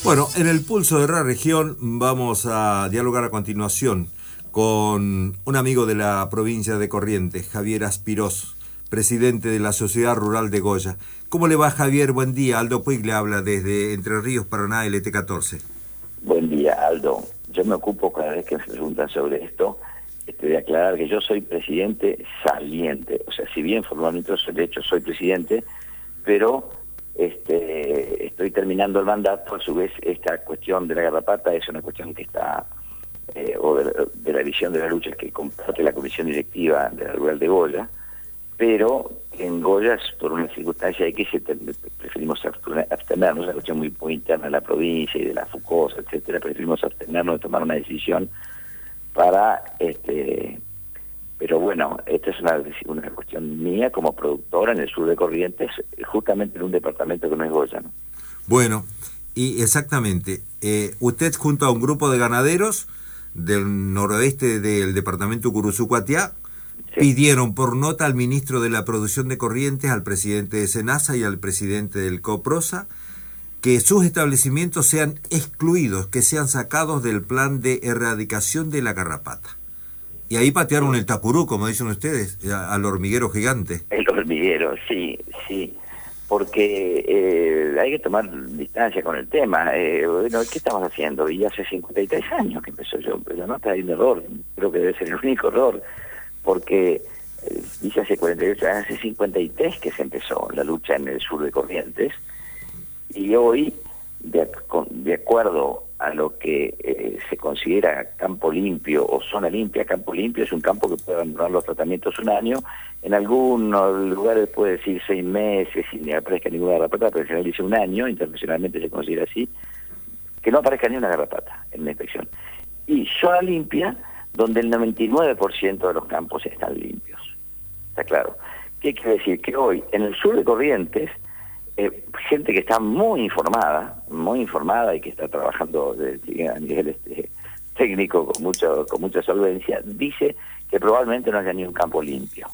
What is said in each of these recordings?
Bueno, en el Pulso de la Región vamos a dialogar a continuación con un amigo de la provincia de Corrientes, Javier Aspirós, presidente de la Sociedad Rural de Goya. ¿Cómo le va, Javier? Buen día. Aldo Puig le habla desde Entre Ríos, Paraná, LT14. Buen día, Aldo. Yo me ocupo cada vez que me preguntan sobre esto, de aclarar que yo soy presidente saliente. O sea, si bien formalmente de hecho soy presidente, pero estoy terminando el mandato. A su vez, esta cuestión de la garrapata es una cuestión que está, o de la visión de la lucha que comparte la comisión directiva de la Rural de Goya, pero en Goya, por una circunstancia de que preferimos abstenernos, una cuestión muy interna de la provincia y de la FUCOSA, etcétera, preferimos abstenernos de tomar una decisión para, pero bueno, esta es una cuestión mía como productora en el sur de Corrientes, justamente en un departamento que no es Goya, ¿no? Bueno, y exactamente, usted junto a un grupo de ganaderos del noroeste del departamento Curuzucuatiá, Sí. Pidieron por nota al ministro de la Producción de Corrientes, al presidente de SENASA y al presidente del COPROSA que sus establecimientos sean excluidos, que sean sacados del plan de erradicación de la garrapata. Y ahí patearon el tacurú, como dicen ustedes, al hormiguero gigante. El hormiguero, sí, porque hay que tomar distancia con el tema. Bueno, ¿qué estamos haciendo? Y hace 53 años que empezó yo, pero no hay un error, creo que debe ser el único error, porque dice hace 48 años, hace 53 que se empezó la lucha en el sur de Corrientes, y hoy, de acuerdo a lo que se considera campo limpio o zona limpia, campo limpio es un campo que puede abandonar los tratamientos un año, en algunos lugares puede decir 6 meses sin que aparezca ninguna garrapata, pero en general dice un año, internacionalmente se considera así, que no aparezca ni una garrapata en la inspección. Y zona limpia, donde el 99% de los campos están limpios. ¿Está claro? ¿Qué quiere decir? Que hoy, en el sur de Corrientes, gente que está muy informada y que está trabajando a nivel técnico con mucha solvencia, dice que probablemente no haya ni un campo limpio.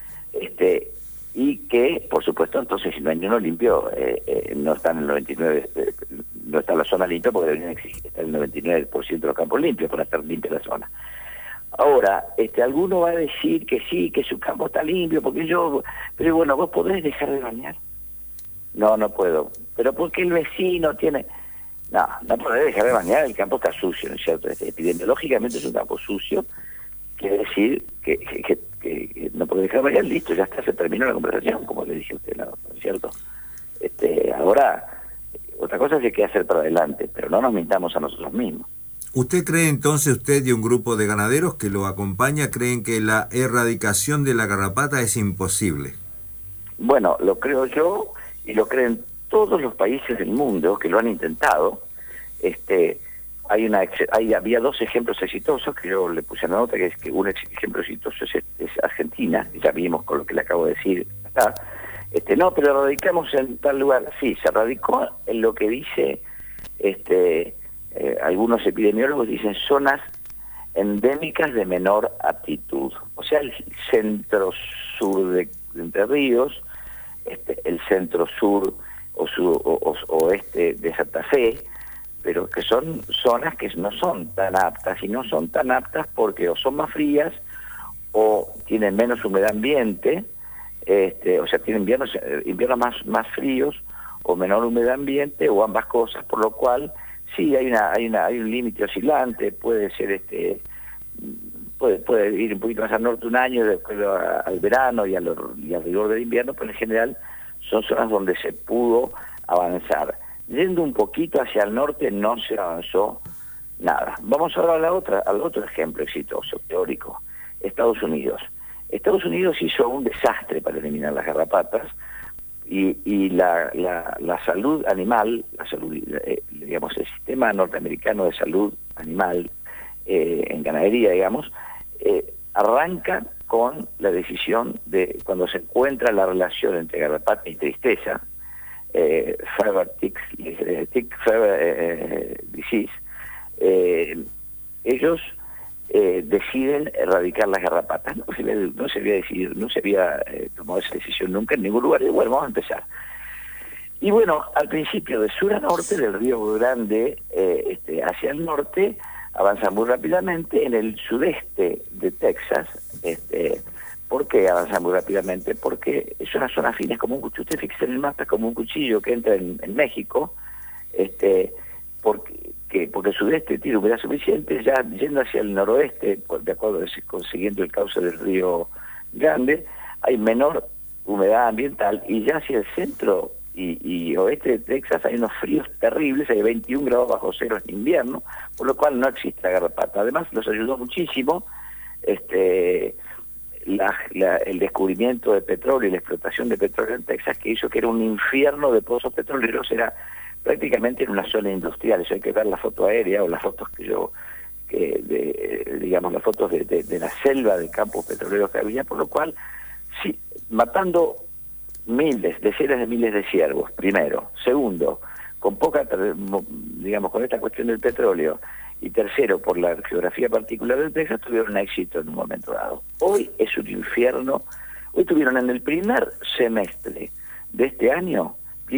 Y que, por supuesto, entonces si no hay ni uno limpio, no está en el 99%, no está en la zona limpia porque deberían estar el 99% de los campos limpios para estar limpia la zona. Ahora, alguno va a decir que sí, que su campo está limpio, pero bueno, ¿vos podés dejar de bañar? No, no puedo. Pero porque el vecino tiene... No podés dejar de bañar, el campo está sucio, ¿no es cierto? Epidemiológicamente es un campo sucio, quiere decir que no podés dejar de bañar, listo, ya está, se terminó la conversación, como le dije a usted, ¿no es cierto? Ahora, otra cosa es que hay que hacer para adelante, pero no nos mintamos a nosotros mismos. ¿Usted cree entonces, usted y un grupo de ganaderos que lo acompaña, creen que la erradicación de la garrapata es imposible? Bueno, lo creo yo y lo creen todos los países del mundo que lo han intentado. Había 2 ejemplos exitosos que yo le puse en la nota, que es que un ejemplo exitoso es Argentina, ya vimos con lo que le acabo de decir acá. No, pero radicamos en tal lugar. Sí, se radicó en lo que dice algunos epidemiólogos, dicen zonas endémicas de menor aptitud, o sea, el centro sur de Entre Ríos, el centro sur o oeste de Santa Fe, pero que son zonas que no son tan aptas, y no son tan aptas porque o son más frías o tienen menos humedad ambiente, o sea, tienen inviernos más fríos o menor humedad ambiente, o ambas cosas, por lo cual sí hay un límite oscilante, puede ser puede ir un poquito más al norte un año, después al verano y al rigor del invierno, pero en general son zonas donde se pudo avanzar. Yendo un poquito hacia el norte no se avanzó nada. Vamos ahora al otro ejemplo exitoso, teórico, Estados Unidos. Estados Unidos hizo un desastre para eliminar las garrapatas, y la salud animal, digamos, el sistema norteamericano de salud animal en ganadería, digamos, arranca con la decisión de, cuando se encuentra la relación entre garrapata y tristeza, tick fever disease, ellos deciden erradicar las garrapatas. No se había tomado esa decisión nunca en ningún lugar. Y bueno, vamos a empezar. Y bueno, al principio de sur a norte, del Río Grande hacia el norte, avanza muy rápidamente. En el sudeste de Texas, ¿por qué avanza muy rápidamente? Porque es una zona fina, es como un cuchillo. Usted fíjese en el mapa, es como un cuchillo que entra en México, porque el sudeste tiene humedad suficiente. Ya yendo hacia el noroeste, de acuerdo consiguiendo el cauce del Río Grande, hay menor humedad ambiental, y ya hacia el centro y oeste de Texas hay unos fríos terribles, hay 21 grados bajo cero en invierno, por lo cual no existe la garrapata. Además, los ayudó muchísimo el descubrimiento de petróleo y la explotación de petróleo en Texas, que hizo que era un infierno de pozos petroleros. Era prácticamente en una zona industrial. Eso hay que ver la foto aérea o las fotos las fotos de la selva de campos petroleros que había, por lo cual, sí, matando decenas de miles de ciervos, primero. Segundo, con con esta cuestión del petróleo. Y tercero, por la geografía particular de Texas, tuvieron éxito en un momento dado. Hoy es un infierno. Hoy tuvieron en el primer semestre de este año,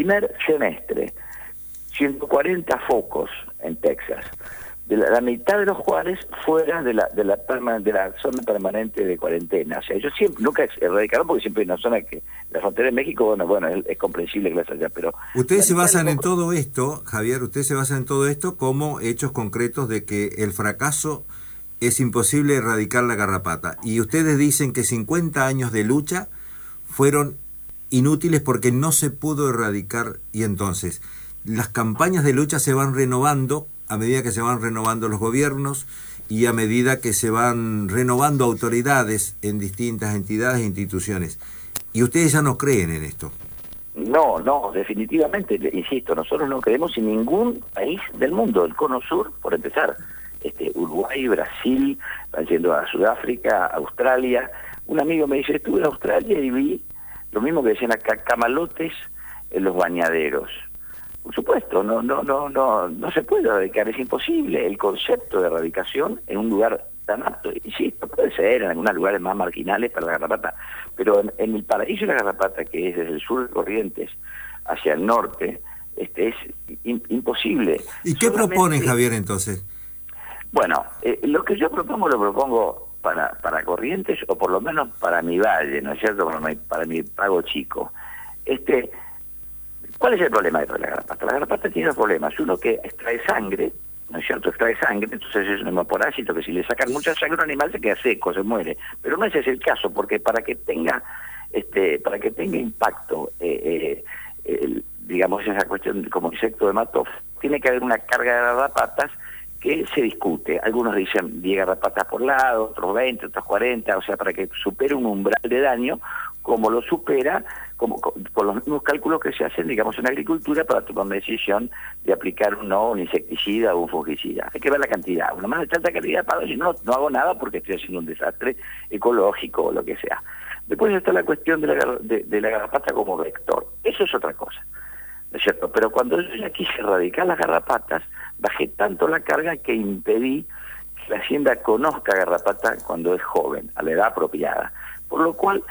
140 focos en Texas, de la mitad de los cuales fuera de la zona permanente de cuarentena. O sea, ellos nunca erradicaron, porque siempre hay una zona que la frontera de México, bueno, es comprensible que las haya, pero... Ustedes se basan en todo esto, Javier, como hechos concretos de que el fracaso es imposible erradicar la garrapata. Y ustedes dicen que 50 años de lucha fueron inútiles porque no se pudo erradicar, y entonces las campañas de lucha se van renovando a medida que se van renovando los gobiernos y a medida que se van renovando autoridades en distintas entidades e instituciones. ¿Y ustedes ya no creen en esto? No, definitivamente, insisto, nosotros no creemos en ningún país del mundo. El Cono Sur, por empezar, Uruguay, Brasil, van yendo a Sudáfrica, Australia. Un amigo me dice, estuve en Australia y vi lo mismo que decían acá, camalotes en los bañaderos. Por supuesto, no se puede erradicar, es imposible. El concepto de erradicación en un lugar tan apto, insisto, puede ser en algunos lugares más marginales para la garrapata, pero en el paraíso de la garrapata, que es desde el sur de Corrientes hacia el norte, es imposible. ¿Y qué proponen, Javier, entonces? Bueno, lo que yo lo propongo para Corrientes, o por lo menos para mi valle, ¿no es cierto?, para mi pago chico. ¿Cuál es el problema de la garrapata? La garrapata tiene dos problemas. Uno, que extrae sangre, ¿no es cierto? Extrae sangre, entonces es un hemoparásito que si le sacan mucha sangre a un animal se queda seco, se muere. Pero no ese es el caso, porque para que tenga impacto, digamos, esa cuestión como insecto hematófago, tiene que haber una carga de garrapatas que se discute. Algunos dicen 10 garrapatas por lado, otros 20, otros 40, o sea, para que supere un umbral de daño, como lo supera, con los mismos cálculos que se hacen, digamos, en agricultura para tomar una decisión de aplicar un insecticida o un fungicida. Hay que ver la cantidad. Una más de tanta calidad para decir, no hago nada porque estoy haciendo un desastre ecológico o lo que sea. Después está la cuestión de la garrapata como vector. Eso es otra cosa, ¿no es cierto? Pero cuando yo ya quise erradicar las garrapatas, bajé tanto la carga que impedí que la hacienda conozca garrapata cuando es joven, a la edad apropiada. Por lo cual,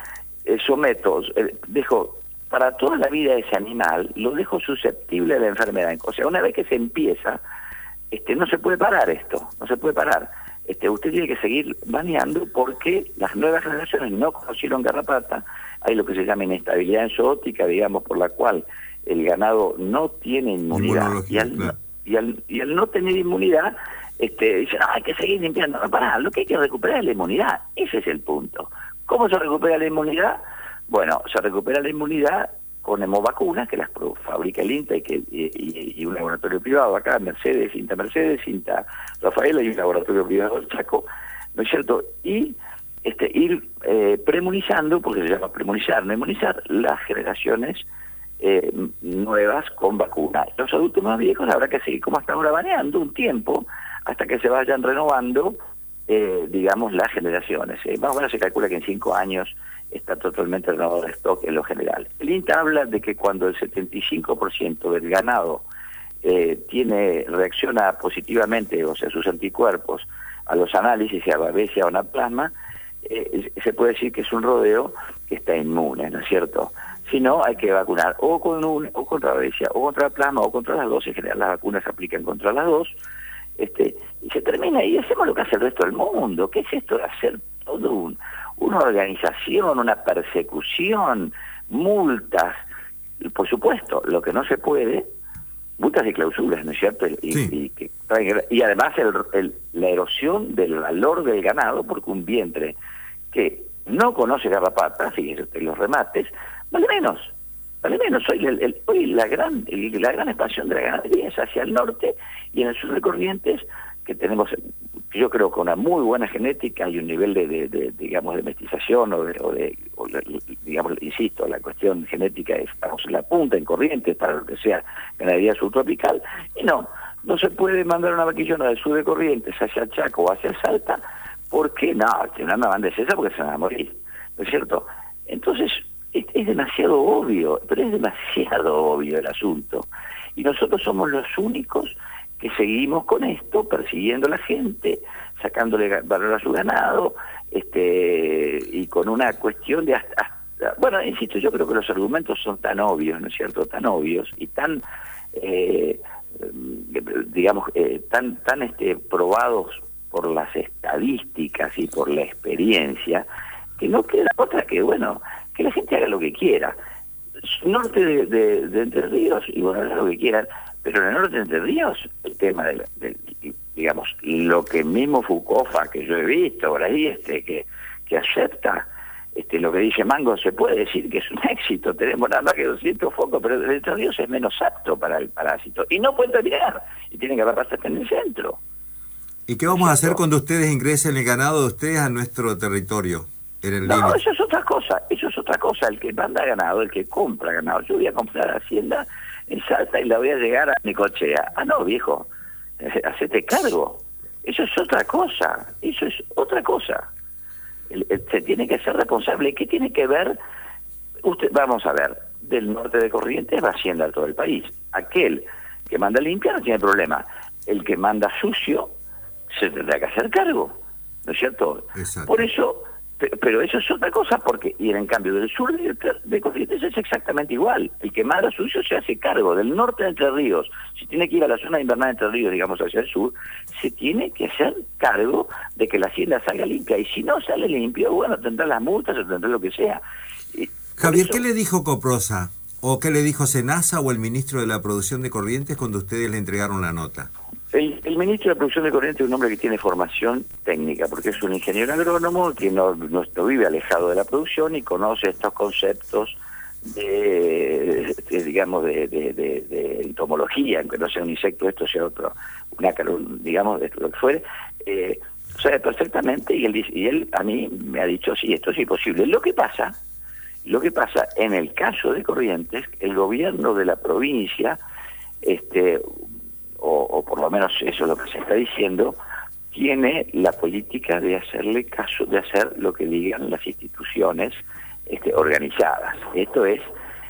dejo para toda la vida de ese animal, lo dejo susceptible a la enfermedad. O sea, una vez que se empieza, no se puede parar esto, no se puede parar. Usted tiene que seguir baneando porque las nuevas generaciones no conocieron garrapata. Hay lo que se llama inestabilidad zoótica, digamos, por la cual el ganado no tiene inmunidad. Y al no tener inmunidad, dicen, hay que seguir limpiando. No, pará, lo que hay que recuperar es la inmunidad. Ese es el punto. ¿Cómo se recupera la inmunidad? Bueno, se recupera la inmunidad con hemovacunas, que las fabrica el INTA y un laboratorio privado acá, INTA Mercedes, INTA Rafaela y un laboratorio privado del Chaco, ¿no es cierto? Y ir premunizando, porque se llama premunizar, no inmunizar, las generaciones nuevas con vacuna. Los adultos más viejos habrá que seguir como hasta ahora baneando un tiempo hasta que se vayan renovando digamos, las generaciones. Más o menos se calcula que en 5 años está totalmente renovado el stock en lo general. El INTA habla de que cuando el 75% del ganado reacciona positivamente, o sea, sus anticuerpos, a los análisis, a babesia o anaplasma, se puede decir que es un rodeo que está inmune, ¿no es cierto? Si no, hay que vacunar o con o contra la rabia, o contra la plasma, o contra las dos. En general, las vacunas se aplican contra las dos. Y se termina y hacemos lo que hace el resto del mundo. ¿Qué es esto de hacer todo una organización, una persecución, multas? Por supuesto, lo que no se puede, multas y clausuras, ¿no es cierto? Y además la erosión del valor del ganado, porque un vientre que no conoce garrapatas, fíjense, los remates, vale menos. Hoy la gran expansión de la ganadería es hacia el norte y en el sur de Corrientes, que tenemos, yo creo, con una muy buena genética y un nivel digamos, de mestización digamos, insisto, la cuestión genética estamos en la punta en Corrientes para lo que sea ganadería subtropical, y no se puede mandar una vaquillona del sur de Corrientes hacia el Chaco o hacia el Salta, porque no me mandes esa porque se van a morir, ¿no es cierto? Entonces, es demasiado obvio, pero es demasiado obvio el asunto. Y nosotros somos los únicos que seguimos con esto, persiguiendo a la gente, sacándole valor a su ganado, y con una cuestión de bueno, insisto, yo creo que los argumentos son tan obvios, ¿no es cierto?, tan obvios y tan, digamos, tan probados por las estadísticas y por la experiencia, que no queda otra que, bueno, que la gente haga lo que quiera. Norte de Entre Ríos, y bueno, haga lo que quieran, pero en el norte de Entre Ríos, el tema digamos, lo que mismo Fucofa, que yo he visto por ahí, que acepta, lo que dice Mango, se puede decir que es un éxito. Tenemos nada más que 200 focos, pero el Entre Ríos es menos apto para el parásito. Y no pueden terminar, y tienen que agarrarse en el centro. ¿Y qué vamos a hacer cuando ustedes ingresen el ganado de ustedes a nuestro territorio? No, eso es otra cosa, el que manda ganado, el que compra ganado. Yo voy a comprar hacienda en Salta y la voy a llegar a Necochea. Ah, no, viejo, hacete cargo. Eso es otra cosa. Se tiene que ser responsable. ¿Qué tiene que ver? Vamos a ver, del norte de Corrientes va hacienda a todo el país. Aquel que manda limpia no tiene problema. El que manda sucio se tendrá que hacer cargo, ¿no es cierto? Exacto. Por eso, pero eso es otra cosa, porque y en cambio del sur de Corrientes es exactamente igual. El que manda sucio se hace cargo. Del norte de Entre Ríos, si tiene que ir a la zona invernal de Entre Ríos, digamos hacia el sur, se tiene que hacer cargo de que la hacienda salga limpia, y si no sale limpia, bueno, tendrá las multas o tendrá lo que sea. Javier, ¿qué le dijo Coprosa? ¿O qué le dijo Senasa o el ministro de la Producción de Corrientes cuando ustedes le entregaron la nota? El ministro de la Producción de Corrientes es un hombre que tiene formación técnica, porque es un ingeniero agrónomo que no vive alejado de la producción y conoce estos conceptos digamos, de entomología, aunque no sea un insecto, esto sea otro, un ácaro, digamos, de lo que fuere, sabe perfectamente, y él a mí me ha dicho, sí, esto es imposible. Lo que pasa, en el caso de Corrientes, el gobierno de la provincia, o por lo menos eso es lo que se está diciendo, tiene la política de hacerle caso, de hacer lo que digan las instituciones organizadas. Esto es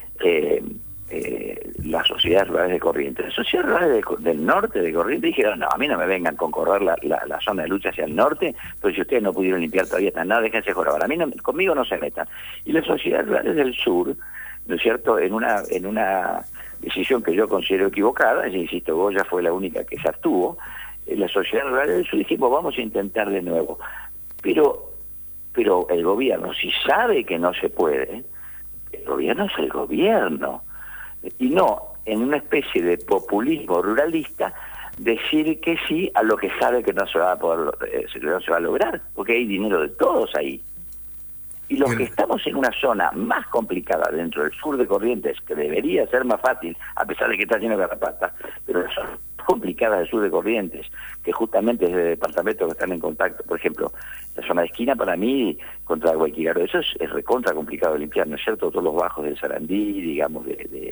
las sociedades rurales de Corrientes. Las sociedades rurales del norte de Corrientes dijeron, no, a mí no me vengan con correr la zona de lucha hacia el norte, pero si ustedes no pudieron limpiar todavía están nada, déjense jorobar. A mí conmigo no se metan. Y las sociedades rurales del sur, ¿no es cierto?, en una decisión que yo considero equivocada, y insisto, Goya fue la única que se abstuvo, la sociedad rural del sur dijimos, vamos a intentar de nuevo. Pero el gobierno, si sabe que no se puede, el gobierno es el gobierno. Y no, en una especie de populismo ruralista, decir que sí a lo que sabe que no se va a poder, no se va a lograr, porque hay dinero de todos ahí. Y los que estamos en una zona más complicada dentro del sur de Corrientes, que debería ser más fácil, a pesar de que está lleno de garrapatas, pero la zona complicada del sur de Corrientes, que justamente es de departamentos que están en contacto, por ejemplo, la zona de esquina para mí, contra Guayquiraro, eso es recontra complicado de limpiar, ¿no es cierto? Todos los bajos del Sarandí, digamos,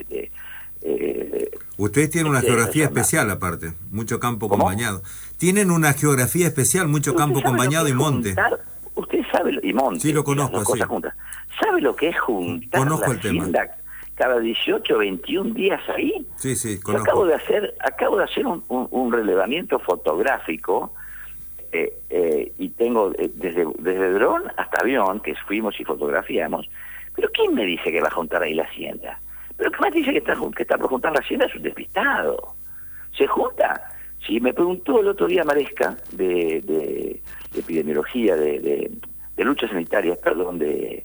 ustedes tienen una geografía especial aparte, mucho campo con bañado. Tienen una geografía especial, mucho campo con bañado y monte. Usted sabe, y monte, sí, lo conozco, sí. ¿Sabe lo que es juntar conozco la hacienda cada 18 o 21 días ahí? Sí, conozco. Acabo de hacer un relevamiento fotográfico, y tengo desde dron hasta avión, que fuimos y fotografiamos, Pero ¿quién me dice que va a juntar ahí la hacienda? Pero ¿qué más dice que está por juntar la hacienda? Es un despistado. ¿Se junta? Si me preguntó el otro día Maresca de epidemiología, de luchas sanitarias, perdón, del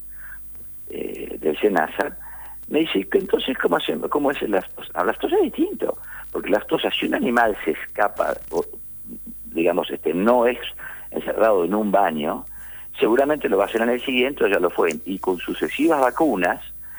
SENASA, me dice que entonces ¿cómo es el lactosa? La lactosa es distinto, porque la lactosa, si un animal se escapa, o, digamos, no es encerrado en un baño, seguramente lo va a hacer en el siguiente, o ya lo fue, y con sucesivas vacunas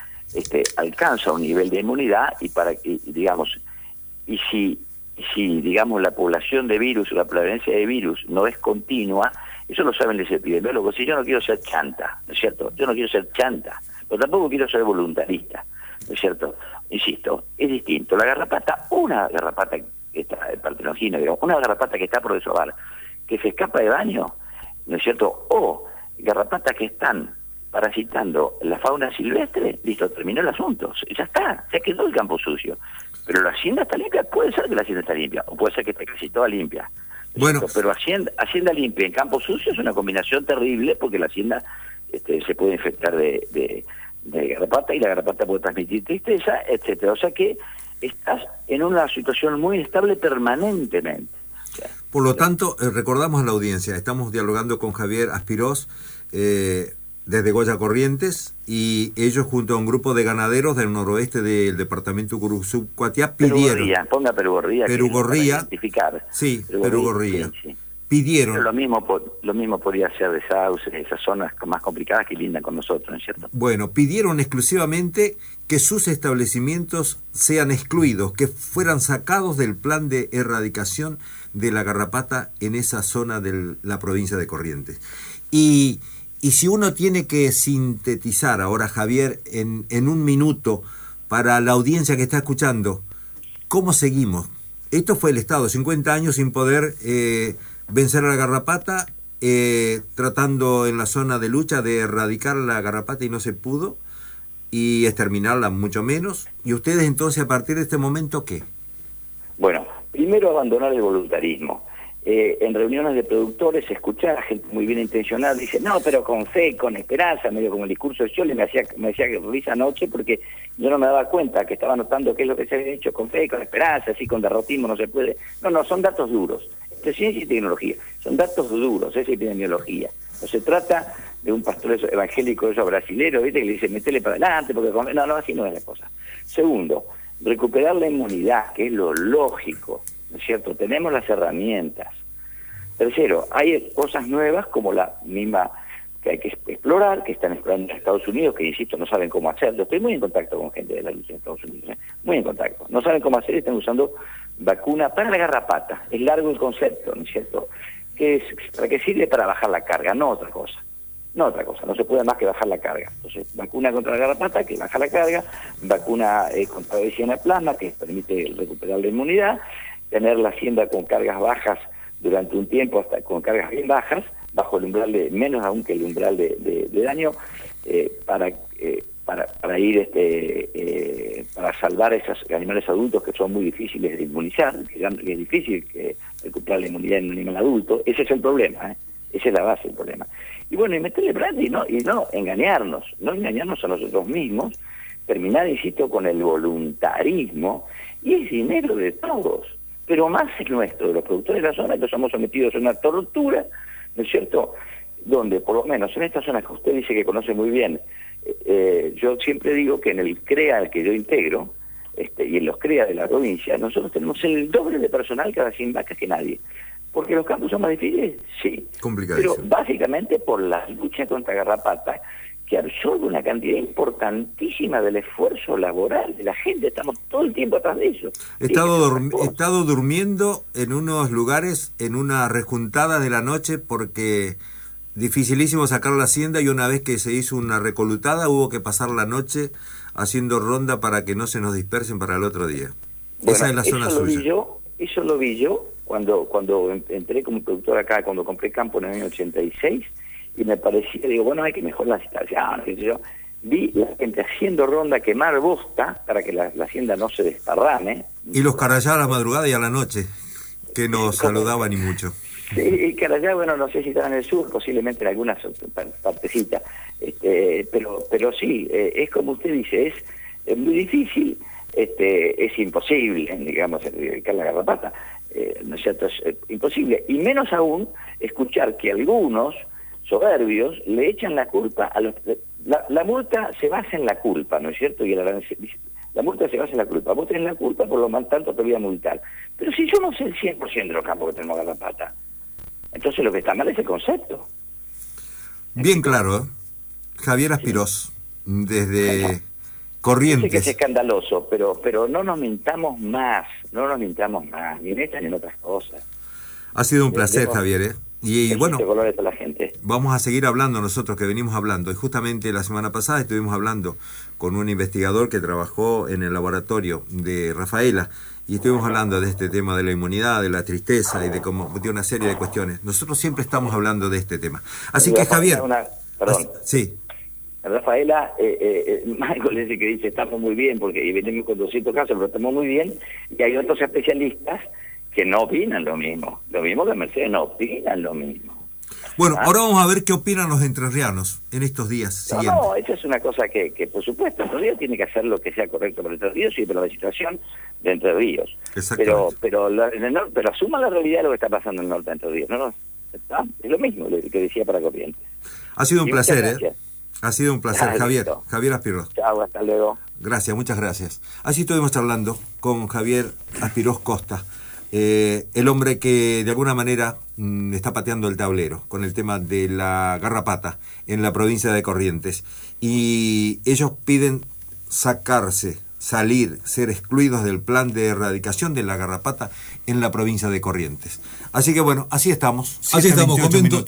alcanza un nivel de inmunidad, y para que, digamos, y si digamos la población de virus o la prevalencia de virus no es continua, eso lo saben los epidemiólogos. Si yo no quiero ser chanta, ¿no es cierto? Yo no quiero ser chanta, pero tampoco quiero ser voluntarista, ¿no es cierto? Insisto, es distinto. La garrapata, una garrapata que está, partenogina, digamos, una garrapata que está por desovar, que se escapa de baño, ¿no es cierto? O garrapatas que están parasitando la fauna silvestre, listo, terminó el asunto, ya está, ya quedó el campo sucio. Pero la hacienda está limpia, puede ser que la hacienda está limpia, o puede ser que esté casi toda limpia. Bueno, pero hacienda limpia en campo sucio es una combinación terrible, porque la hacienda se puede infectar de garrapata, y la garrapata puede transmitir tristeza, etcétera. O sea que estás en una situación muy inestable permanentemente. O sea, por lo tanto, recordamos a la audiencia, estamos dialogando con Javier Aspirós, desde Goya Corrientes, y ellos junto a un grupo de ganaderos del noroeste del departamento Curuzú-Cuatiá pidieron... Perugorría, sí, Perugorría. Sí. Pidieron... Pero lo mismo podría ser de Sauce, esas zonas más complicadas que lindan con nosotros, ¿no es cierto? Bueno, pidieron exclusivamente que sus establecimientos sean excluidos, que fueran sacados del plan de erradicación de la garrapata en esa zona de la provincia de Corrientes. Y si uno tiene que sintetizar ahora, Javier, en un minuto, para la audiencia que está escuchando, ¿cómo seguimos? Esto fue el Estado, 50 años sin poder vencer a la garrapata, tratando en la zona de lucha de erradicar la garrapata y no se pudo, y exterminarla mucho menos. ¿Y ustedes entonces a partir de este momento qué? Bueno, primero abandonar el voluntarismo. En reuniones de productores escuchar a gente muy bien intencionada, dice, no, pero con fe, con esperanza, medio como el discurso de Scioli, me hacía risa anoche, porque yo no me daba cuenta que estaba notando qué es lo que se había dicho, con fe, con esperanza, así con derrotismo no se puede. No, son datos duros. Esto es ciencia y tecnología, son datos duros, es epidemiología. No se trata de un pastor evangélico eso brasilero, ¿viste? Que le dice, metele para adelante, porque no, así no es la cosa. Segundo, recuperar la inmunidad, que es lo lógico, ¿no es cierto? Tenemos las herramientas. Tercero, hay cosas nuevas como la misma que hay que explorar, que están explorando en Estados Unidos, que insisto, no saben cómo hacer. Yo estoy muy en contacto con gente de la lucha en Estados Unidos, muy en contacto. No saben cómo hacer, están usando vacuna para la garrapata. Es largo el concepto, ¿no es cierto? ¿Para qué sirve? Para bajar la carga, no otra cosa. No se puede más que bajar la carga. Entonces, vacuna contra la garrapata, que baja la carga, vacuna contra la anaplasma, que permite recuperar la inmunidad, tener la hacienda con cargas bajas durante un tiempo, hasta con cargas bien bajas, bajo el umbral de, menos aún que el umbral de daño, para ir para salvar a esos animales adultos que son muy difíciles de inmunizar, que es difícil recuperar la inmunidad en un animal adulto. Ese es el problema, esa es la base del problema. Y bueno, y meterle plata y no engañarnos a nosotros mismos, terminar, insisto, con el voluntarismo, y es dinero de todos, pero más el nuestro, de los productores de la zona, que somos sometidos a una tortura, ¿no es cierto?, donde por lo menos en esta zona que usted dice que conoce muy bien, yo siempre digo que en el CREA al que yo integro, y en los CREA de la provincia, nosotros tenemos el doble de personal cada 100 vacas que nadie. ¿Porque los campos son más difíciles? Sí. Pero básicamente por la lucha contra garrapata, que absorbe una cantidad importantísima del esfuerzo laboral de la gente. Estamos todo el tiempo atrás de eso. He estado durmiendo en unos lugares, en una rejuntada de la noche, porque dificilísimo sacar la hacienda, y una vez que se hizo una recolutada hubo que pasar la noche haciendo ronda para que no se nos dispersen para el otro día. Bueno, esa es la zona suya. Eso lo vi yo cuando entré como productor acá, cuando compré campo en el año 86, y me parecía, digo, bueno, hay que mejorar la situación, qué sé yo. Vi la gente haciendo ronda, quemar bosta para que la hacienda no se desparrame. Y los carayá a la madrugada y a la noche, que nos saludaban y mucho. Sí, Carayá, bueno, no sé si estaba en el sur, posiblemente en algunas partecitas, pero sí, es como usted dice, es muy difícil, es imposible, digamos, erradicar la garrapata, ¿no es cierto? Es imposible, y menos aún escuchar que algunos soberbios le echan la culpa a los... La multa se basa en la culpa, ¿no es cierto? Y la multa se basa en la culpa. Vos tenés la culpa, por lo tanto te voy a multar. Pero si yo no sé el 100% de los campos que tenemos garrapata, entonces lo que está mal es el concepto. Bien claro, ¿eh? Javier Aspirós, desde Corrientes. Sé que es escandaloso, pero no nos mintamos más, ni en esta ni en otras cosas. Ha sido un placer, Javier, ¿eh? Y bueno, colores a la gente. Vamos a seguir hablando nosotros, que venimos hablando. Y justamente la semana pasada estuvimos hablando con un investigador que trabajó en el laboratorio de Rafaela, y estuvimos hablando de este tema de la inmunidad, de la tristeza y de una serie de cuestiones. Nosotros siempre estamos hablando de este tema. Así que, Javier... Perdón. Sí. Rafaela, Michael es el que dice, estamos muy bien, porque venimos con 200 casos, pero estamos muy bien, y hay otros especialistas que no opinan lo mismo que Mercedes, no opinan lo mismo. Bueno, ahora vamos a ver qué opinan los entrerrianos en estos días siguientes. No, esa es una cosa que por supuesto, Entre Ríos tiene que hacer lo que sea correcto para Entre Ríos y para la situación de Entre Ríos. Pero asuma la realidad de lo que está pasando en el norte de Entre Ríos. Es lo mismo que decía para Corrientes. Ha sido un placer, ¿eh? Ha sido un placer, Javier. Listo. Javier Aspirós. Chao, hasta luego. Gracias, muchas gracias. Así estuvimos charlando con Javier Aspirós Costa, el hombre que de alguna manera está pateando el tablero con el tema de la garrapata en la provincia de Corrientes. Y ellos piden salir, ser excluidos del plan de erradicación de la garrapata en la provincia de Corrientes. Así que bueno, así estamos. Así estamos, comiendo